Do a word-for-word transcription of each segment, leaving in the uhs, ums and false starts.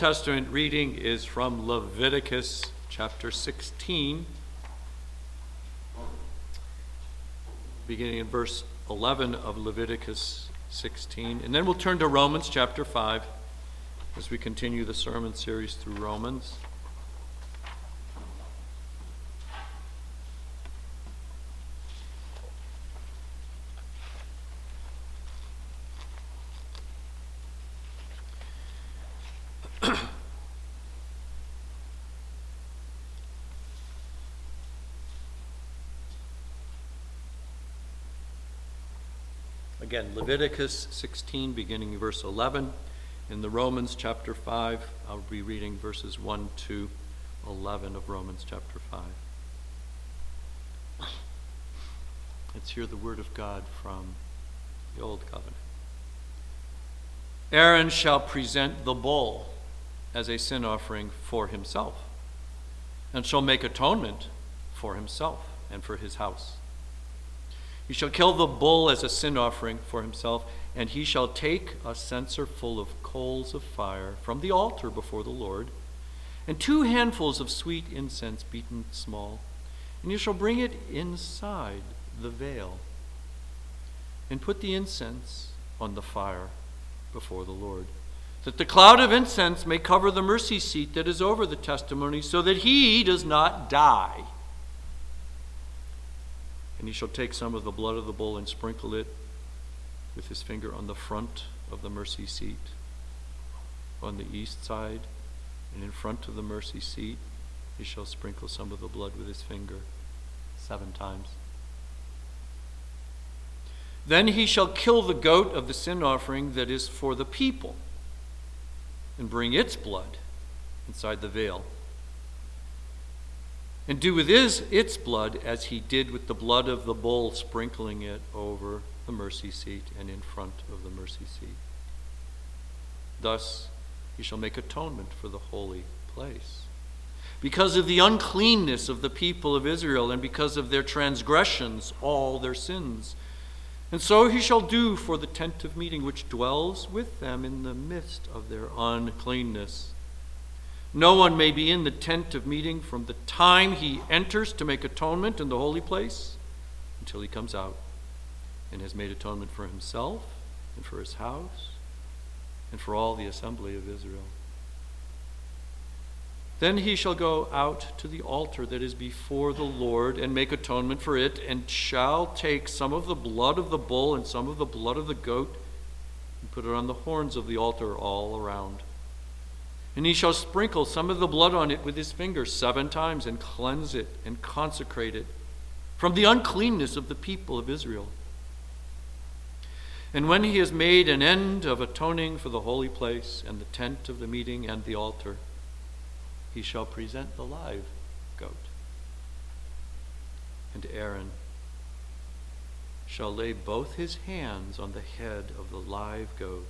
Testament reading is from Leviticus chapter sixteen, beginning in verse eleven of Leviticus sixteen. And then we'll turn to Romans chapter five as we continue the sermon series through Romans. Again, Leviticus sixteen, beginning verse eleven. In the Romans chapter five, I'll be reading verses one to eleven of Romans chapter five. Let's hear the word of God from the Old Covenant. Aaron shall present the bull as a sin offering for himself, and shall make atonement for himself and for his house. He shall kill the bull as a sin offering for himself, and he shall take a censer full of coals of fire from the altar before the Lord, and two handfuls of sweet incense beaten small, and you shall bring it inside the veil, and put the incense on the fire before the Lord, that the cloud of incense may cover the mercy seat that is over the testimony, so that he does not die. And he shall take some of the blood of the bull and sprinkle it with his finger on the front of the mercy seat, on the east side, and in front of the mercy seat he shall sprinkle some of the blood with his finger seven times. Then he shall kill the goat of the sin offering that is for the people, and bring its blood inside the veil, and do with his, its blood as he did with the blood of the bull, sprinkling it over the mercy seat and in front of the mercy seat. Thus he shall make atonement for the holy place, because of the uncleanness of the people of Israel, and because of their transgressions, all their sins. And so he shall do for the tent of meeting, which dwells with them in the midst of their uncleanness. No one may be in the tent of meeting from the time he enters to make atonement in the holy place until he comes out and has made atonement for himself and for his house and for all the assembly of Israel. Then he shall go out to the altar that is before the Lord and make atonement for it, and shall take some of the blood of the bull and some of the blood of the goat and put it on the horns of the altar all around. And he shall sprinkle some of the blood on it with his finger seven times, and cleanse it and consecrate it from the uncleanness of the people of Israel. And when he has made an end of atoning for the holy place and the tent of the meeting and the altar, he shall present the live goat. And Aaron shall lay both his hands on the head of the live goat,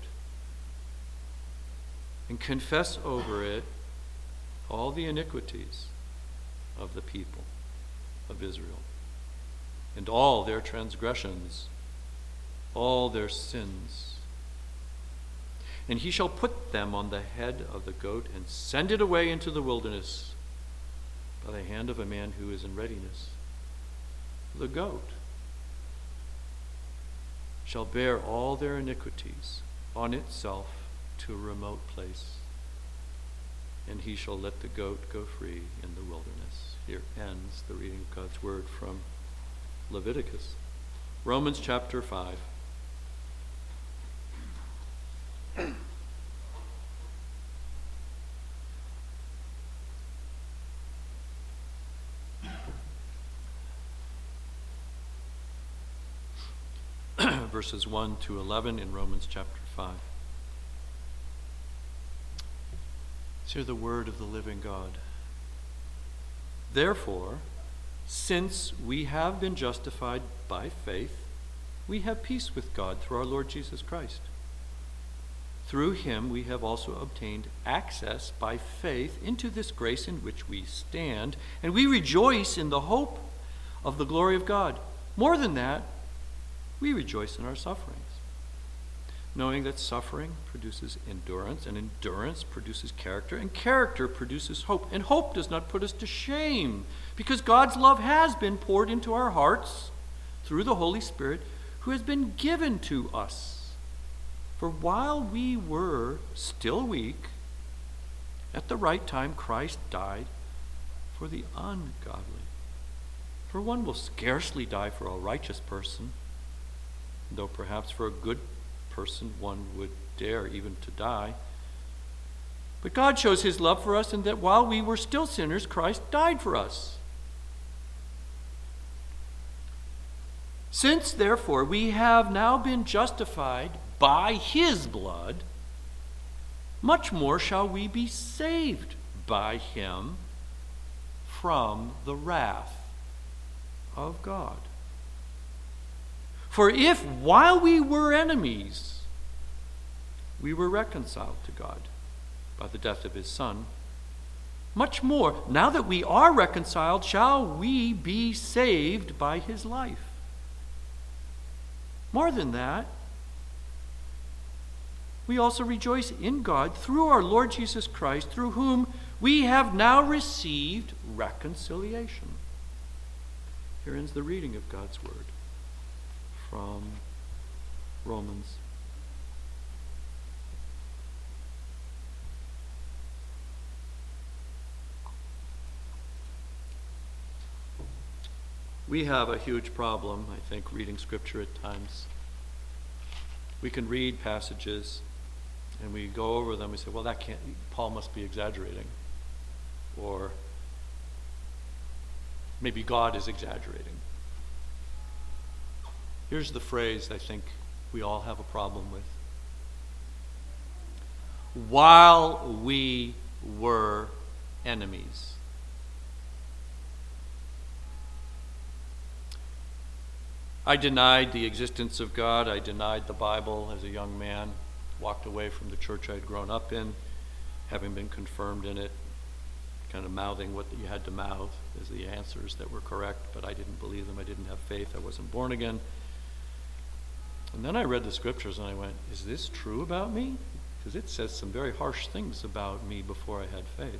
and confess over it all the iniquities of the people of Israel, and all their transgressions, all their sins. And he shall put them on the head of the goat, and send it away into the wilderness by the hand of a man who is in readiness. The goat shall bear all their iniquities on itself to a remote place, and he shall let the goat go free in the wilderness. Here ends the reading of God's word from Leviticus. Romans chapter five. Verses one to eleven in Romans chapter five. Hear the word of the living God. Therefore, since we have been justified by faith, we have peace with God through our Lord Jesus Christ. Through him we have also obtained access by faith into this grace in which we stand, and we rejoice in the hope of the glory of God. More than that, we rejoice in our sufferings, knowing that suffering produces endurance, and endurance produces character, and character produces hope. And hope does not put us to shame, because God's love has been poured into our hearts through the Holy Spirit, who has been given to us. For while we were still weak, at the right time Christ died for the ungodly. For one will scarcely die for a righteous person, though perhaps for a good person one would dare even to die. But God shows his love for us in that while we were still sinners, Christ died for us. Since, therefore, we have now been justified by his blood, much more shall we be saved by him from the wrath of God. For if, while we were enemies, we were reconciled to God by the death of his Son, much more, now that we are reconciled, shall we be saved by his life. More than that, we also rejoice in God through our Lord Jesus Christ, through whom we have now received reconciliation. Here ends the reading of God's word from Romans. We have a huge problem, I think, reading Scripture at times. We can read passages and we go over them. We say, well, that can't, Paul must be exaggerating. Or maybe God is exaggerating. Here's the phrase I think we all have a problem with. While we were enemies. I denied the existence of God. I denied the Bible as a young man, walked away from the church I'd grown up in, having been confirmed in it, kind of mouthing what you had to mouth as the answers that were correct, but I didn't believe them. I didn't have faith. I wasn't born again. And then I read the scriptures and I went, is this true about me? Because it says some very harsh things about me before I had faith.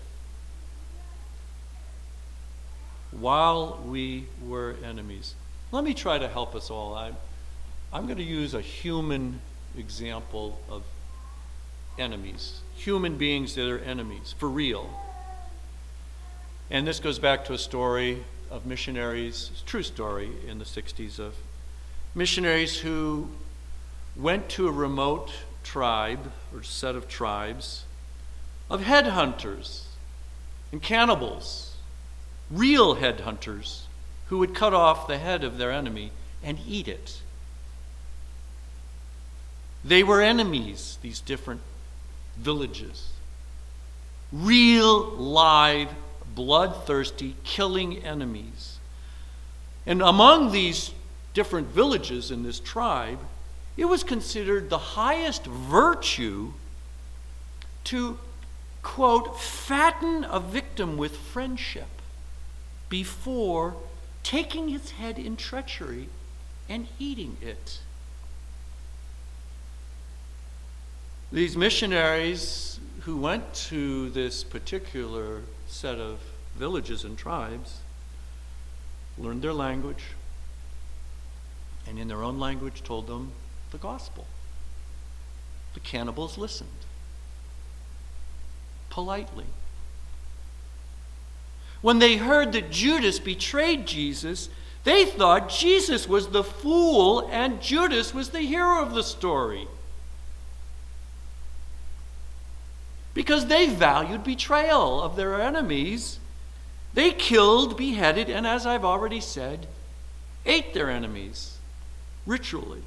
While we were enemies. Let me try to help us all. I'm, I'm going to use a human example of enemies. Human beings that are enemies, for real. And this goes back to a story of missionaries, it's a true story in the sixties, of missionaries who went to a remote tribe or set of tribes of headhunters and cannibals, real headhunters, who would cut off the head of their enemy and eat it. They were enemies, these different villages. Real, live, bloodthirsty, killing enemies. And among these different villages in this tribe, it was considered the highest virtue to, quote, fatten a victim with friendship before taking its head in treachery and eating it. These missionaries who went to this particular set of villages and tribes learned their language, and in their own language told them the gospel. The cannibals listened politely. When they heard that Judas betrayed Jesus, they thought Jesus was the fool and Judas was the hero of the story. Because they valued betrayal of their enemies, they killed, beheaded, and as I've already said, ate their enemies ritually.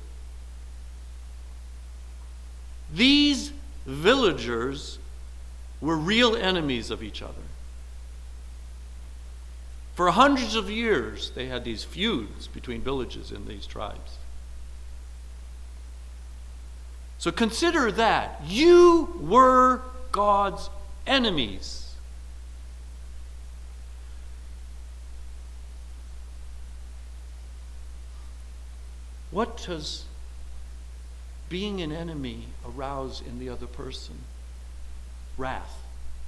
These villagers were real enemies of each other. For hundreds of years, they had these feuds between villages in these tribes. So consider that. You were God's enemies. What does being an enemy arouse in the other person? Wrath.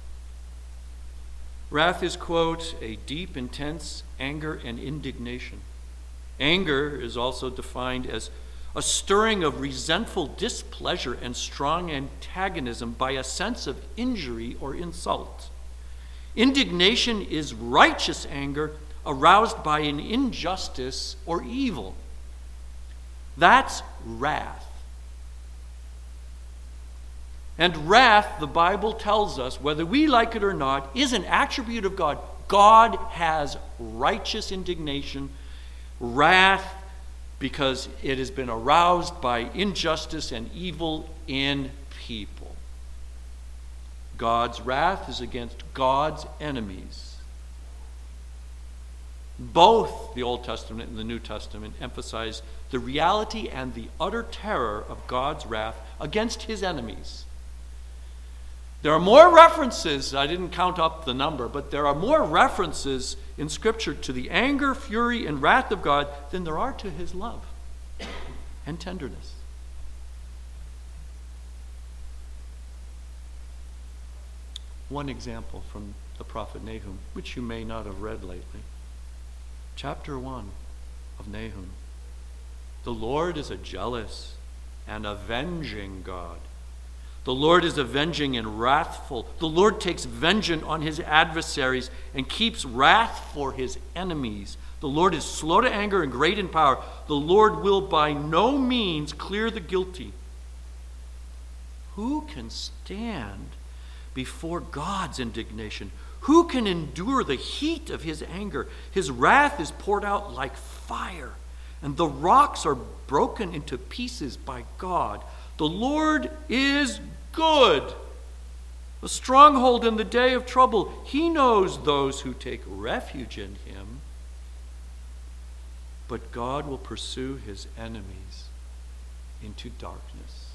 Wrath is, quote, a deep, intense anger and indignation. Anger is also defined as a stirring of resentful displeasure and strong antagonism by a sense of injury or insult. Indignation is righteous anger aroused by an injustice or evil. That's wrath. And wrath, the Bible tells us, whether we like it or not, is an attribute of God. God has righteous indignation, wrath, because it has been aroused by injustice and evil in people. God's wrath is against God's enemies. Both the Old Testament and the New Testament emphasize the reality and the utter terror of God's wrath against his enemies. There are more references, I didn't count up the number, but there are more references in Scripture to the anger, fury, and wrath of God than there are to his love and tenderness. One example from the prophet Nahum, which you may not have read lately. Chapter one of Nahum. The Lord is a jealous and avenging God. The Lord is avenging and wrathful. The Lord takes vengeance on his adversaries and keeps wrath for his enemies. The Lord is slow to anger and great in power. The Lord will by no means clear the guilty. Who can stand before God's indignation? Who can endure the heat of his anger? His wrath is poured out like fire, and the rocks are broken into pieces by God. The Lord is good, a stronghold in the day of trouble. He knows those who take refuge in him. But God will pursue his enemies into darkness.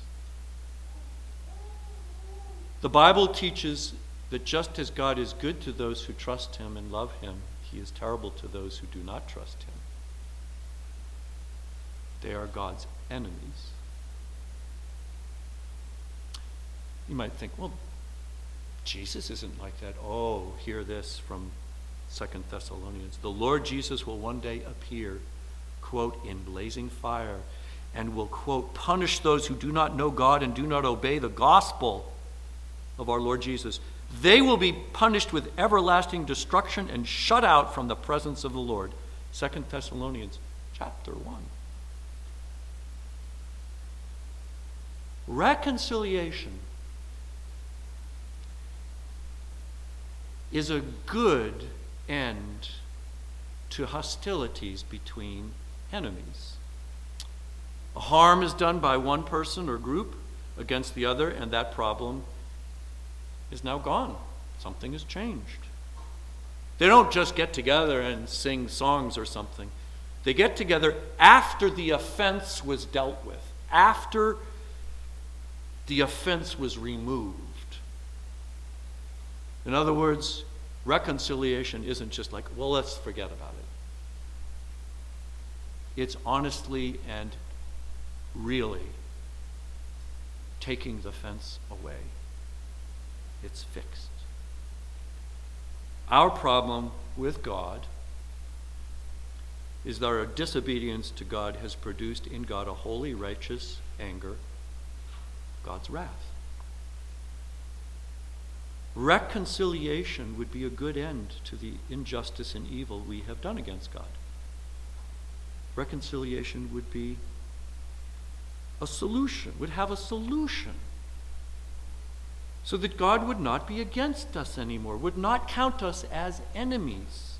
The Bible teaches that just as God is good to those who trust him and love him, he is terrible to those who do not trust him. They are God's enemies. You might think, well, Jesus isn't like that. Oh, hear this from Second Thessalonians. The Lord Jesus will one day appear, quote, in blazing fire, and will, quote, punish those who do not know God and do not obey the gospel of our Lord Jesus. They will be punished with everlasting destruction and shut out from the presence of the Lord. Second Thessalonians chapter one. Reconciliation is a good end to hostilities between enemies. A harm is done by one person or group against the other, and that problem is now gone. Something has changed. They don't just get together and sing songs or something. They get together after the offense was dealt with, after the offense was removed. In other words, reconciliation isn't just like, well, let's forget about it. It's honestly and really taking the fence away. It's fixed. Our problem with God is that our disobedience to God has produced in God a holy, righteous anger, God's wrath. Reconciliation would be a good end to the injustice and evil we have done against God. Reconciliation would be a solution, would have a solution, so that God would not be against us anymore, would not count us as enemies.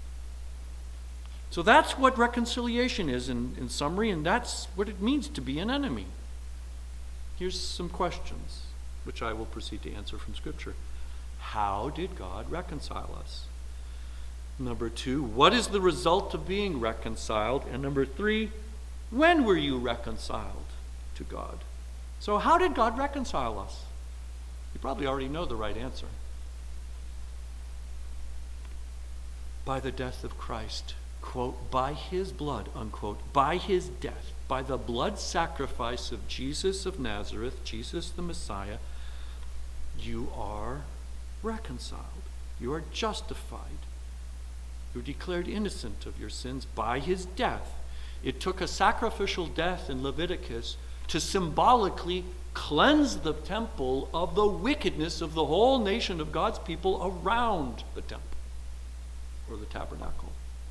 So that's what reconciliation is in, in summary, and that's what it means to be an enemy. Here's some questions, which I will proceed to answer from Scripture. How did God reconcile us? Number two, what is the result of being reconciled? And number three, when were you reconciled to God? So how did God reconcile us? You probably already know the right answer. By the death of Christ quote, by his blood, unquote, by his death, by the blood sacrifice of Jesus of Nazareth, Jesus the Messiah, you are reconciled. You are justified. You're declared innocent of your sins by his death. It took a sacrificial death in Leviticus to symbolically cleanse the temple of the wickedness of the whole nation of God's people around the temple or the tabernacle.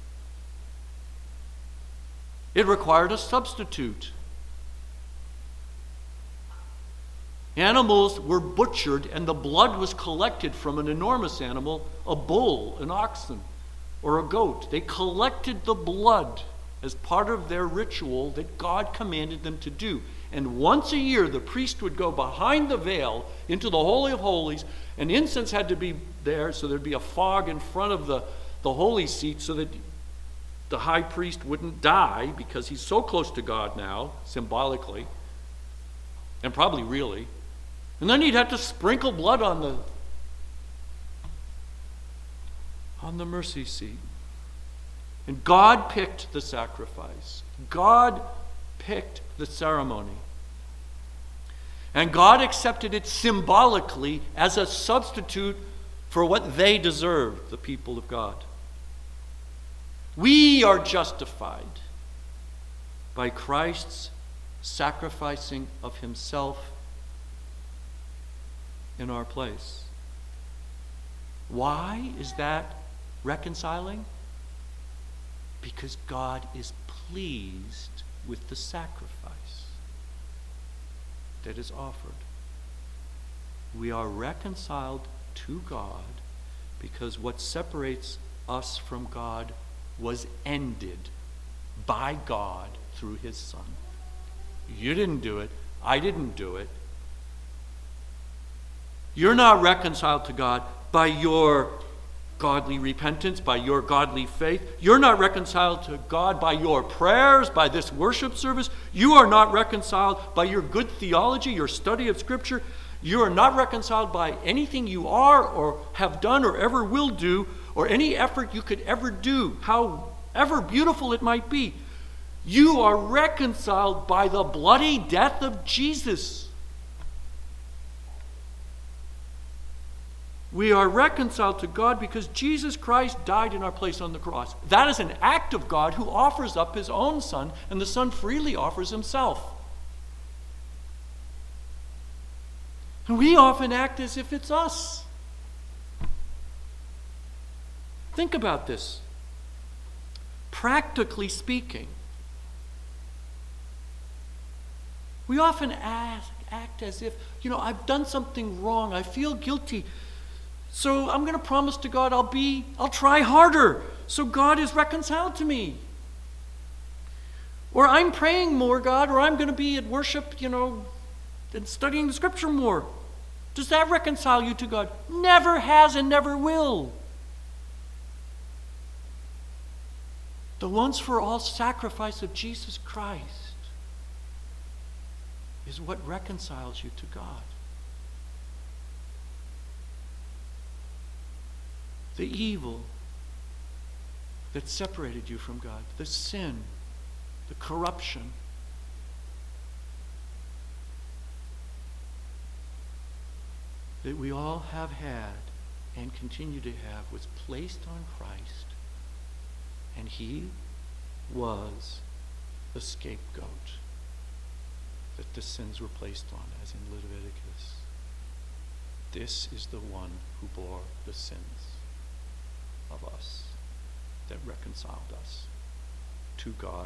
It required a substitute. Animals were butchered and the blood was collected from an enormous animal, a bull, an oxen, or a goat. They collected the blood as part of their ritual that God commanded them to do. And once a year, the priest would go behind the veil into the Holy of Holies, and incense had to be there, so there'd be a fog in front of the, the holy seat so that the high priest wouldn't die, because he's so close to God now, symbolically, and probably really. And then he'd have to sprinkle blood on the on the mercy seat. And God picked the sacrifice. God picked the ceremony. And God accepted it symbolically as a substitute for what they deserved, the people of God. We are justified by Christ's sacrificing of himself in our place. Why is that reconciling? Because God is pleased with the sacrifice that is offered. We are reconciled to God because what separates us from God was ended by God through his Son. You didn't do it. I didn't do it. You're not reconciled to God by your godly repentance, by your godly faith. You're not reconciled to God by your prayers, by this worship service. You are not reconciled by your good theology, your study of Scripture. You are not reconciled by anything you are or have done or ever will do, or any effort you could ever do, however beautiful it might be. You are reconciled by the bloody death of Jesus. We are reconciled to God because Jesus Christ died in our place on the cross. That is an act of God who offers up his own Son, and the Son freely offers himself. And we often act as if it's us. Think about this. Practically speaking, we often ask, act as if, you know, I've done something wrong. I feel guilty. So I'm going to promise to God I'll be, I'll try harder so God is reconciled to me. Or I'm praying more, God, or I'm going to be at worship, you know, and studying the Scripture more. Does that reconcile you to God? Never has and never will. The once for all sacrifice of Jesus Christ is what reconciles you to God. The evil that separated you from God, the sin, the corruption, that we all have had and continue to have was placed on Christ, and he was the scapegoat that the sins were placed on, as in Leviticus. This is the one who bore the sins of us, that reconciled us to God.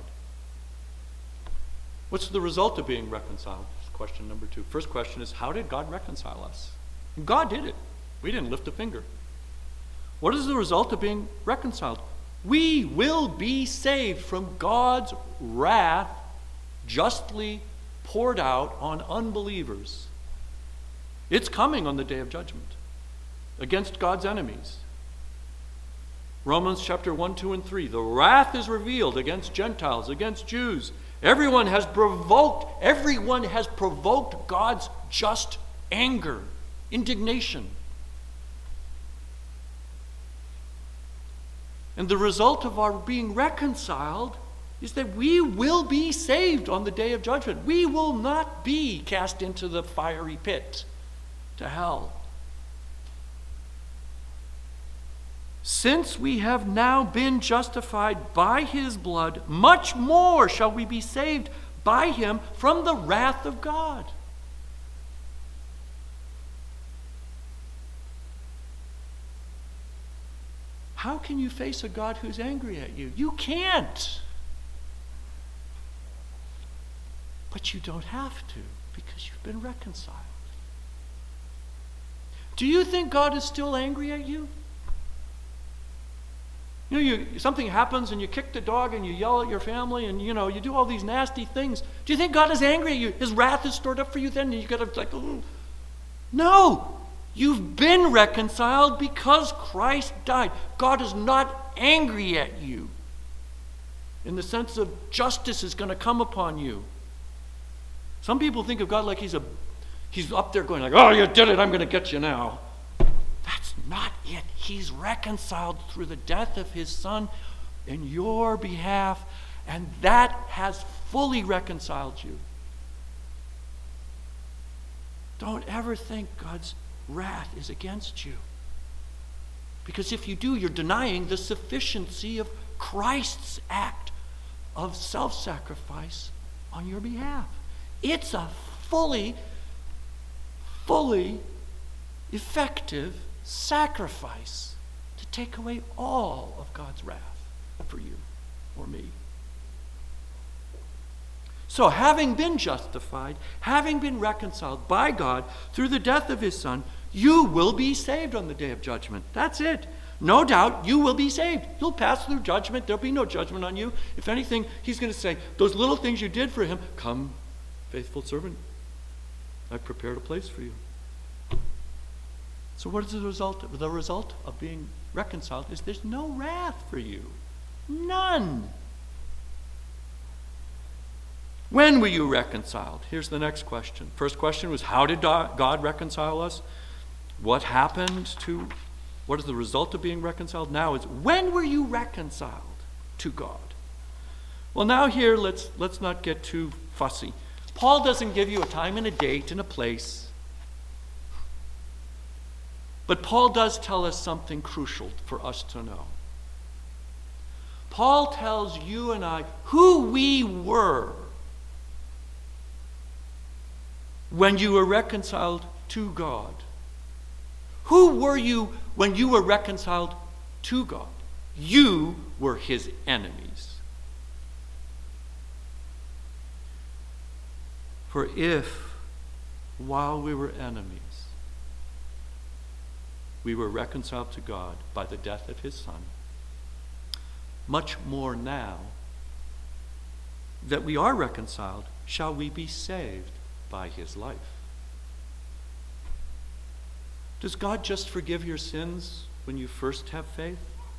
What's the result of being reconciled? Question number two. First question is, how did God reconcile us? God did it. We didn't lift a finger. What is the result of being reconciled? We will be saved from God's wrath justly poured out on unbelievers. It's coming on the day of judgment against God's enemies. Romans chapter one, two, and three. The wrath is revealed against Gentiles, against Jews. Everyone has provoked, everyone has provoked God's just anger, indignation. And the result of our being reconciled is that we will be saved on the day of judgment. We will not be cast into the fiery pit, to hell. Since we have now been justified by his blood, much more shall we be saved by him from the wrath of God. How can you face a God who's angry at you? You can't. But you don't have to, because you've been reconciled. Do you think God is still angry at you? You know, you, something happens and you kick the dog and you yell at your family and, you know, you do all these nasty things. Do you think God is angry at you? His wrath is stored up for you then and you got to like, oh. No. You've been reconciled because Christ died. God is not angry at you in the sense of justice is going to come upon you. Some people think of God like he's a he's up there going like, oh, you did it, I'm going to get you now. That's not it. He's reconciled through the death of his Son in your behalf, and that has fully reconciled you. Don't ever think God's wrath is against you. Because if you do, you're denying the sufficiency of Christ's act of self-sacrifice on your behalf. It's a fully, fully effective sacrifice to take away all of God's wrath for you or me. So, having been justified, having been reconciled by God through the death of his Son, you will be saved on the day of judgment. That's it. No doubt you will be saved. You'll pass through judgment. There'll be no judgment on you. If anything, he's going to say, those little things you did for him, come, faithful servant. I've prepared a place for you. So what is the result? The result of being reconciled is there's no wrath for you. None. When were you reconciled? Here's the next question. First question was, how did God reconcile us? What happened to, what is the result of being reconciled? Now it's, when were you reconciled to God? Well, now here, let's, let's not get too fussy. Paul doesn't give you a time and a date and a place. But Paul does tell us something crucial for us to know. Paul tells you and I who we were when you were reconciled to God. Who were you when you were reconciled to God? You were his enemies. For if, while we were enemies, we were reconciled to God by the death of his Son, much more now that we are reconciled, shall we be saved by his life. Does God just forgive your sins when you first have faith?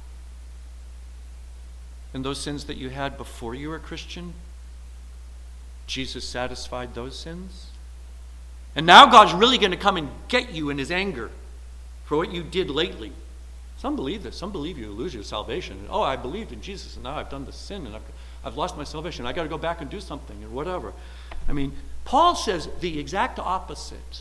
And those sins that you had before you were a Christian, Jesus satisfied those sins? And now God's really going to come and get you in his anger for what you did lately. Some believe this. Some believe you lose your salvation. Oh, I believed in Jesus, and now I've done this sin, and I've, I've lost my salvation. I got to go back and do something, or whatever. I mean, Paul says the exact opposite.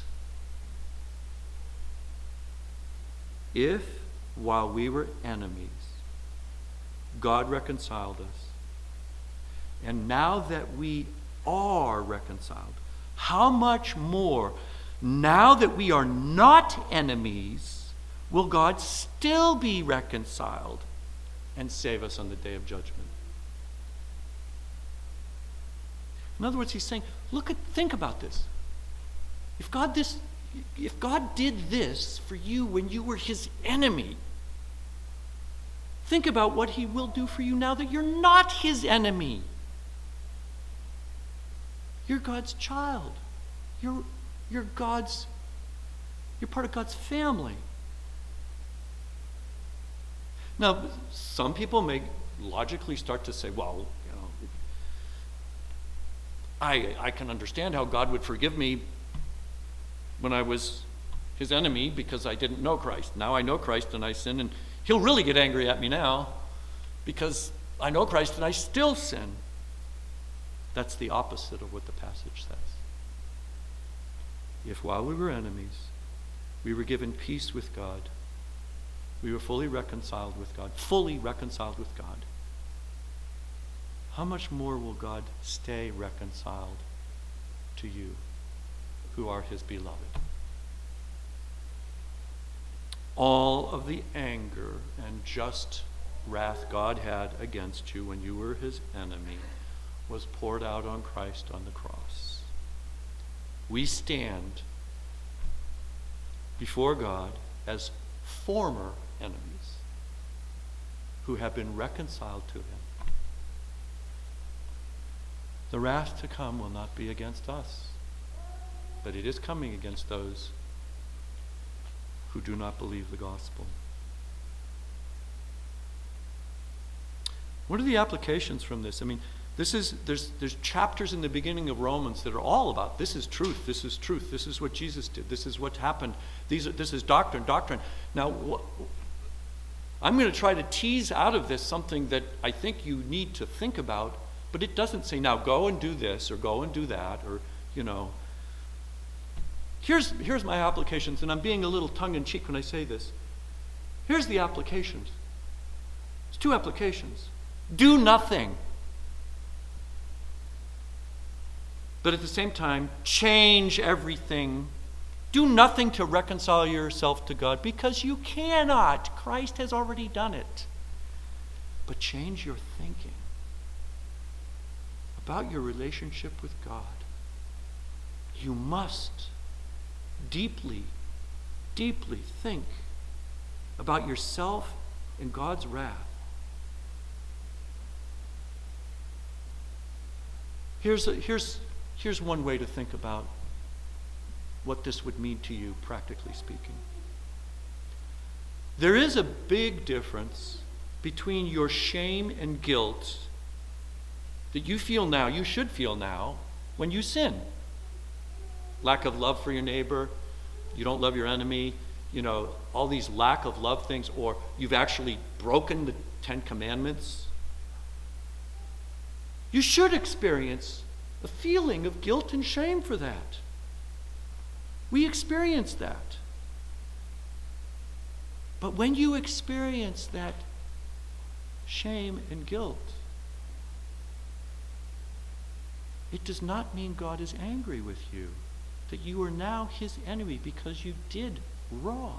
If, while we were enemies, God reconciled us, and now that we are reconciled, how much more, now that we are not enemies, will God still be reconciled and save us on the day of judgment? In other words, he's saying, look at, think about this. If God this, if God did this for you when you were his enemy, think about what he will do for you now that you're not his enemy. You're God's child. You're, you're God's, you're part of God's family. Now, some people may logically start to say, well, you know, I, I can understand how God would forgive me when I was his enemy because I didn't know Christ. Now I know Christ and I sin, and he'll really get angry at me now. because I know Christ and I still sin. That's the opposite of what the passage says. If while we were enemies, we were given peace with God, we were fully reconciled with God, fully reconciled with God, how much more will God stay reconciled to you who are his beloved? All of the anger and just wrath God had against you when you were his enemy was poured out on Christ on the cross. We stand before God as former enemies who have been reconciled to him. The wrath to come will not be against us, but it is coming against those who do not believe the gospel. What are the applications from this? I mean, this is there's there's chapters in the beginning of Romans that are all about this is truth, this is truth, this is what Jesus did, this is what happened, these are, this is doctrine, doctrine. Now, wh- I'm going to try to tease out of this something that I think you need to think about, but it doesn't say, now go and do this, or go and do that, or, you know. Here's, here's my applications, and I'm being a little tongue-in-cheek when I say this. Here's the applications. It's two applications. Do nothing. But at the same time, change everything. Do nothing to reconcile yourself to God, because you cannot. Christ has already done it. But change your thinking about your relationship with God. You must deeply, deeply think about yourself and God's wrath. Here's, a, here's, here's one way to think about what this would mean to you, practically speaking. There is a big difference between your shame and guilt that you feel now, you should feel now, when you sin. Lack of love for your neighbor, you don't love your enemy, you know, all these lack of love things, or you've actually broken the Ten Commandments. You should experience a feeling of guilt and shame for that. We experience that. But when you experience that shame and guilt, it does not mean God is angry with you, that you are now his enemy because you did wrong.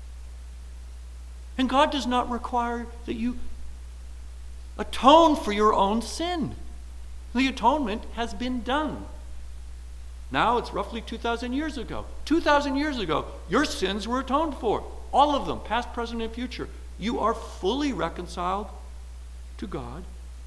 And God does not require that you atone for your own sin. The atonement has been done. Now it's roughly two thousand years ago. two thousand years ago, your sins were atoned for. All of them, past, present, and future. You are fully reconciled to God.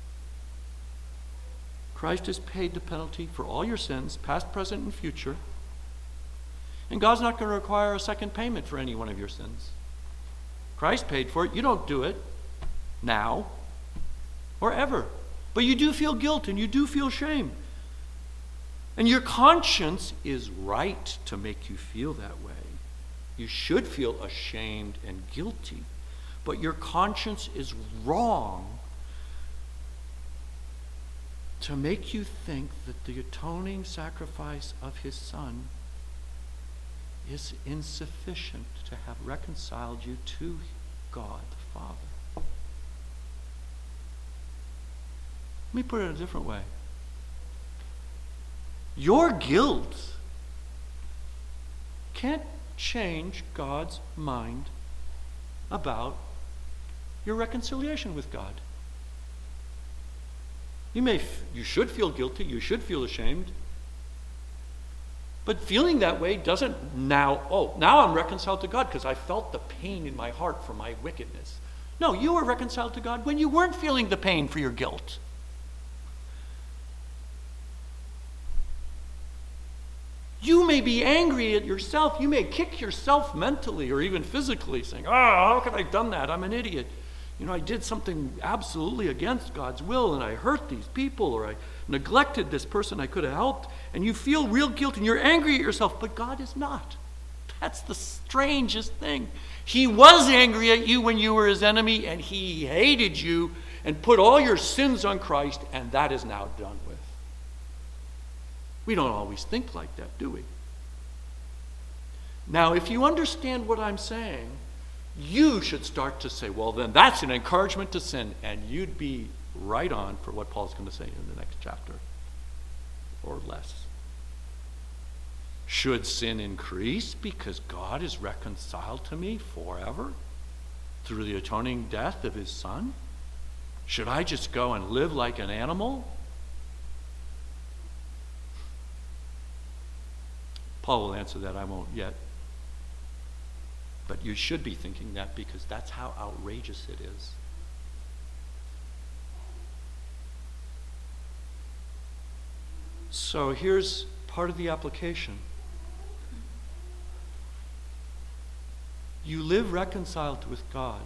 Christ has paid the penalty for all your sins, past, present, and future. And God's not going to require a second payment for any one of your sins. Christ paid for it. You don't do it now or ever. But you do feel guilt and you do feel shame. And your conscience is right to make you feel that way. You should feel ashamed and guilty. But your conscience is wrong to make you think that the atoning sacrifice of his Son is insufficient to have reconciled you to God the Father. Let me put it a different way. Your guilt can't change God's mind about your reconciliation with God. You may, you should feel guilty, you should feel ashamed, but feeling that way doesn't now, oh, now I'm reconciled to God because I felt the pain in my heart for my wickedness. No, you were reconciled to God when you weren't feeling the pain for your guilt. You may be angry at yourself. You may kick yourself mentally or even physically, saying, oh, how could I have done that? I'm an idiot. You know, I did something absolutely against God's will, and I hurt these people, or I neglected this person I could have helped. And you feel real guilt, and you're angry at yourself, but God is not. That's the strangest thing. He was angry at you when you were his enemy, and he hated you and put all your sins on Christ, and that is now done with. We don't always think like that, do we? Now, if you understand what I'm saying, you should start to say, well, then that's an encouragement to sin, and you'd be right on for what Paul's going to say in the next chapter, or less. Should sin increase because God is reconciled to me forever through the atoning death of his Son? Should I just go and live like an animal? Paul will answer that. I won't yet. But you should be thinking that, because that's how outrageous it is. So here's part of the application. You live reconciled with God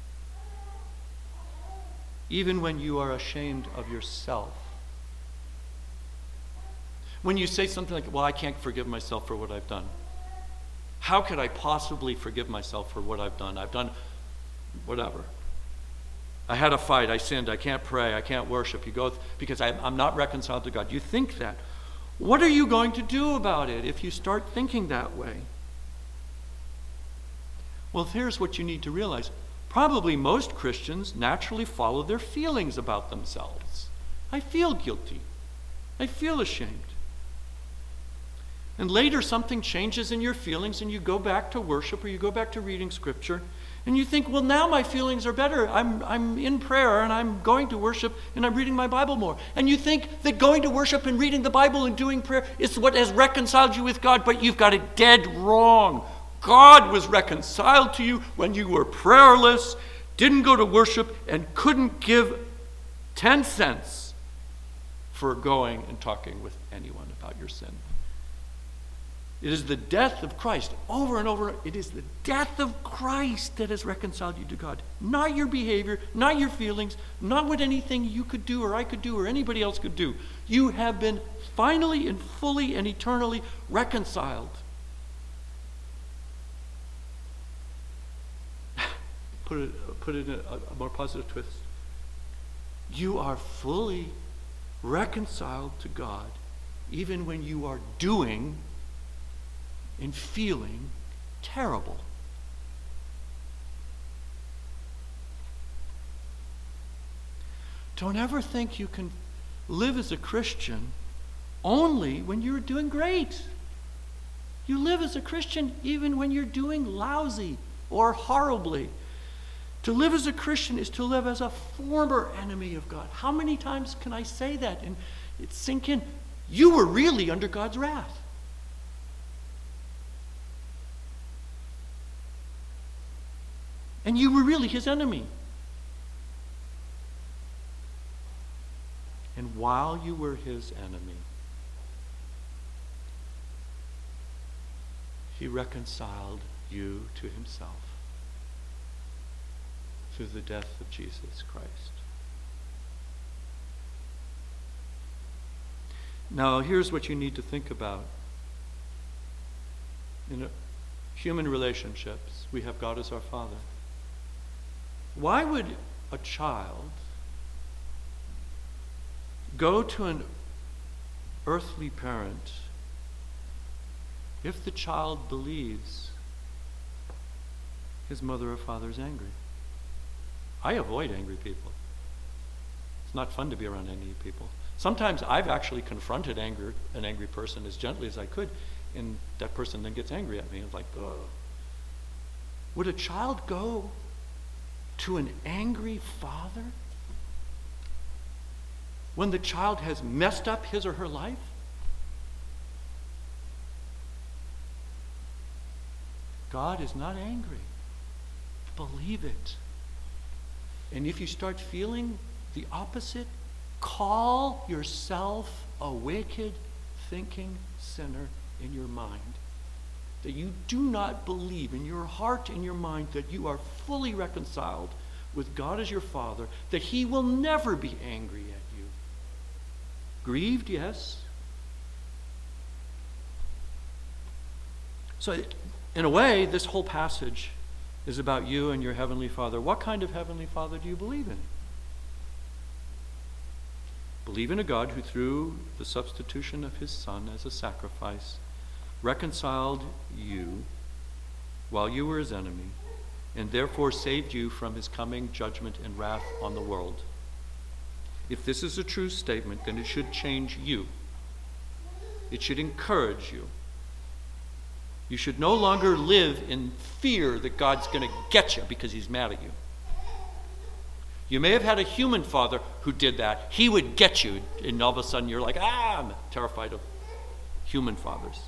even when you are ashamed of yourself. When you say something like, well, I can't forgive myself for what I've done. How could I possibly forgive myself for what I've done? I've done whatever. I had a fight, I sinned, I can't pray, I can't worship. You go th- because I, I'm not reconciled to God. You think that. What are you going to do about it if you start thinking that way? Well, here's what you need to realize. Probably most Christians naturally follow their feelings about themselves. I feel guilty. I feel ashamed. And later something changes in your feelings and you go back to worship or you go back to reading scripture and you think, well, now my feelings are better. I'm, I'm in prayer and I'm going to worship and I'm reading my Bible more. And you think that going to worship and reading the Bible and doing prayer is what has reconciled you with God, but you've got it dead wrong. God was reconciled to you when you were prayerless, didn't go to worship, and couldn't give ten cents for going and talking with anyone about your sin. It is the death of Christ, over and over. It is the death of Christ that has reconciled you to God. Not your behavior, not your feelings, not what anything you could do or I could do or anybody else could do. You have been finally and fully and eternally reconciled. Put it, put it in a, a more positive twist. You are fully reconciled to God even when you are doing and feeling terrible. Don't ever think you can live as a Christian only when you're doing great. You live as a Christian even when you're doing lousy or horribly. To live as a Christian is to live as a former enemy of God. How many times can I say that and it sink in? You were really under God's wrath. And you were really his enemy. And while you were his enemy, he reconciled you to himself through the death of Jesus Christ. Now, here's what you need to think about. In human relationships, we have God as our Father. Why would a child go to an earthly parent if the child believes his mother or father is angry? I avoid angry people. It's not fun to be around angry people. Sometimes I've actually confronted anger, an angry person as gently as I could, and that person then gets angry at me. It's like, ugh. Would a child go to an angry father when the child has messed up his or her life? God is not angry. Believe it. And if you start feeling the opposite, call yourself a wicked, thinking sinner in your mind. That you do not believe in your heart and your mind that you are fully reconciled with God as your Father, that he will never be angry at you. Grieved, yes. So, in a way, this whole passage is about you and your Heavenly Father. What kind of Heavenly Father do you believe in? Believe in a God who, through the substitution of his Son as a sacrifice, reconciled you while you were his enemy, and therefore saved you from his coming judgment and wrath on the world. If this is a true statement, then it should change you. It should encourage you. You should no longer live in fear that God's going to get you because he's mad at you. You may have had a human father who did that. He would get you, and all of a sudden you're like, ah, I'm terrified of human fathers.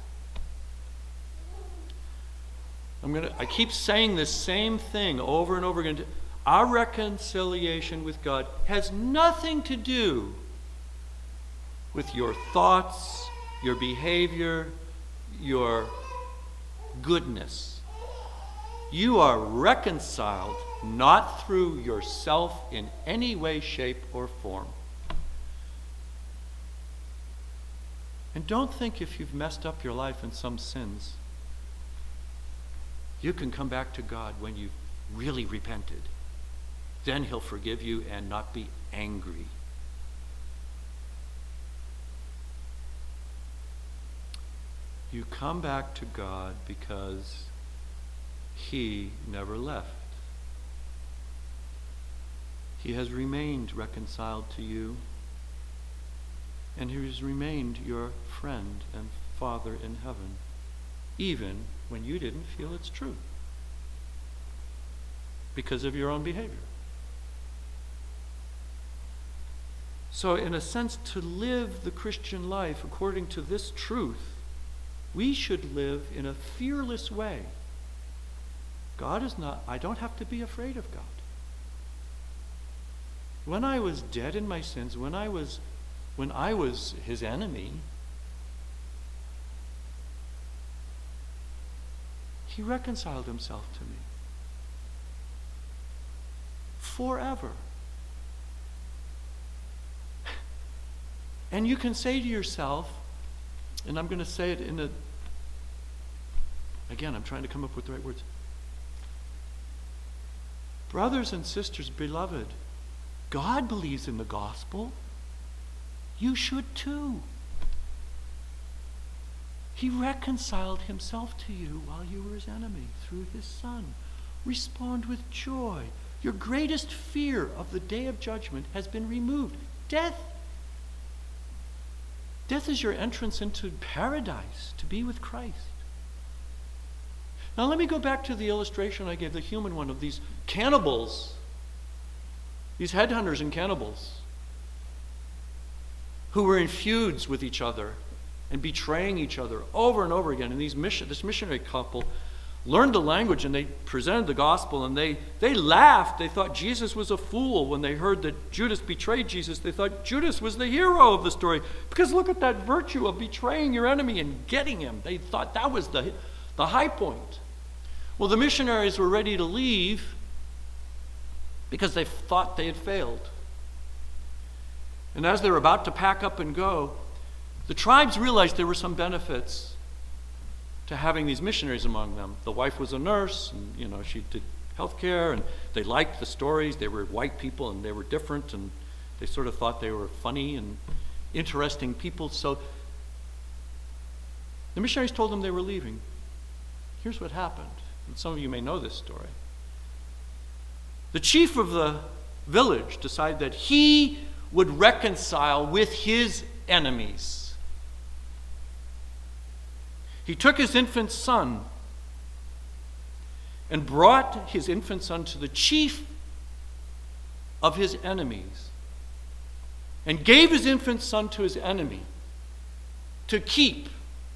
I'm gonna, I keep saying this same thing over and over again. Our reconciliation with God has nothing to do with your thoughts, your behavior, your goodness. You are reconciled not through yourself in any way, shape, or form. And don't think if you've messed up your life in some sins, you can come back to God when you've really repented. Then he'll forgive you and not be angry. You come back to God because he never left. He has remained reconciled to you, and he has remained your friend and Father in heaven, even when you didn't feel it's true because of your own behavior. So in a sense, to live the Christian life according to this truth, we should live in a fearless way. God is not, I don't have to be afraid of God. When I was dead in my sins, when I was, when I was his enemy, he reconciled himself to me. Forever. And you can say to yourself, and I'm going to say it in a, again, I'm trying to come up with the right words. Brothers and sisters, beloved, God believes in the gospel. You should too. He reconciled himself to you while you were his enemy through his Son. Respond with joy. Your greatest fear of the day of judgment has been removed. Death. Death is your entrance into paradise, to be with Christ. Now let me go back to the illustration I gave, the human one, of these cannibals, these headhunters and cannibals, who were in feuds with each other and betraying each other over and over again. And these mission, this missionary couple learned the language, and they presented the gospel, and they, they laughed. They thought Jesus was a fool when they heard that Judas betrayed Jesus. They thought Judas was the hero of the story, because look at that virtue of betraying your enemy and getting him. They thought that was the, the high point. Well, the missionaries were ready to leave because they thought they had failed. And as they were about to pack up and go, the tribes realized there were some benefits to having these missionaries among them. The wife was a nurse, and you know, she did healthcare, and they liked the stories. They were white people, and they were different, and they sort of thought they were funny and interesting people. So the missionaries told them they were leaving. Here's what happened, and some of you may know this story. The chief of the village decided that he would reconcile with his enemies. He took his infant son and brought his infant son to the chief of his enemies and gave his infant son to his enemy to keep.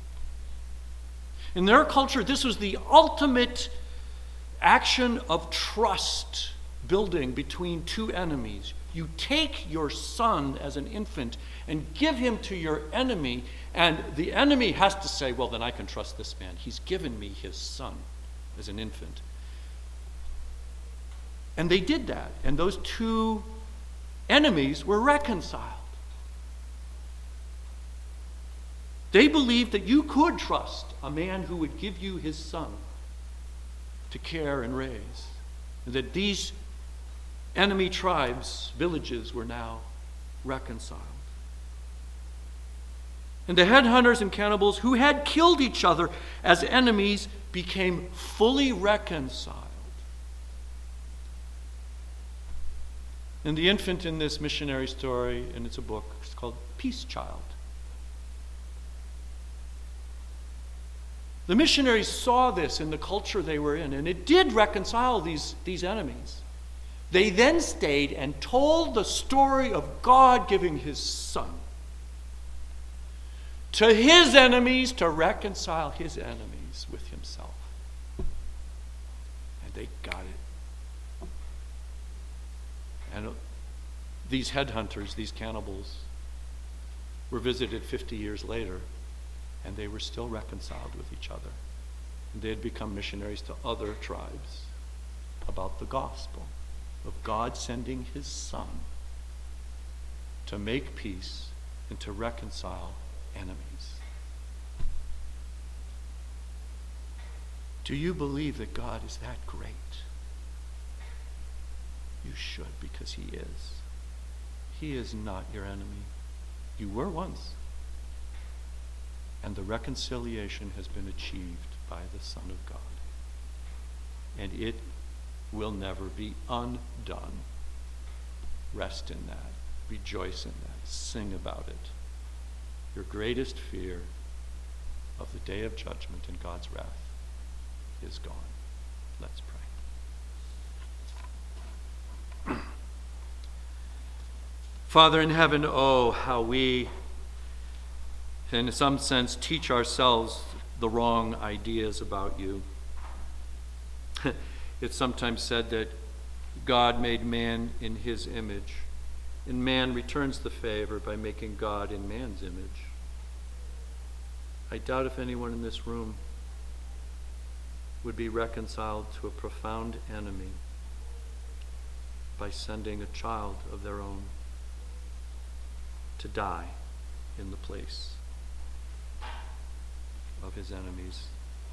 In their culture, this was the ultimate action of trust building between two enemies. You take your son as an infant and give him to your enemy, and the enemy has to say, well, then I can trust this man. He's given me his son as an infant. And they did that, and those two enemies were reconciled. They believed that you could trust a man who would give you his son to care and raise, and that these enemy tribes, villages, were now reconciled. And the headhunters and cannibals who had killed each other as enemies became fully reconciled. And the infant in this missionary story, and it's a book, it's called Peace Child. The missionaries saw this in the culture they were in, and it did reconcile these, these enemies. They then stayed and told the story of God giving his Son to his enemies to reconcile his enemies with himself. And they got it. And these headhunters, these cannibals, were visited fifty years later, and they were still reconciled with each other. And they had become missionaries to other tribes about the gospel of God sending his Son to make peace and to reconcile enemies. Do you believe that God is that great? You should, because he is. He is not your enemy. You were once. And the reconciliation has been achieved by the Son of God. And it will never be undone. Rest in that. Rejoice in that. Sing about it. Your greatest fear of the day of judgment and God's wrath is gone. Let's pray. Father in heaven, oh, how we, in some sense, teach ourselves the wrong ideas about you. It's sometimes said that God made man in his image, and man returns the favor by making God in man's image. I doubt if anyone in this room would be reconciled to a profound enemy by sending a child of their own to die in the place of his enemies.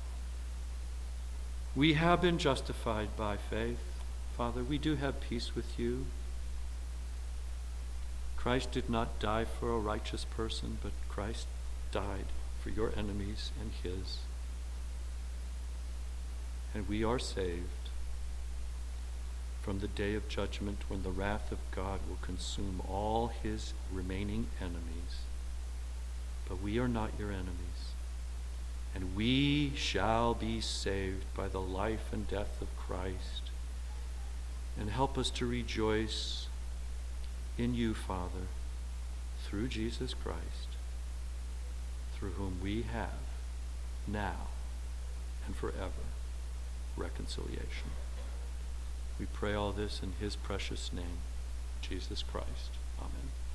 We have been justified by faith. Father, we do have peace with you. Christ did not die for a righteous person, but Christ died for your enemies and his. And we are saved from the day of judgment when the wrath of God will consume all his remaining enemies. But we are not your enemies. And we shall be saved by the life and death of Christ. And help us to rejoice in you, Father, through Jesus Christ, through whom we have now and forever reconciliation. We pray all this in his precious name, Jesus Christ. Amen.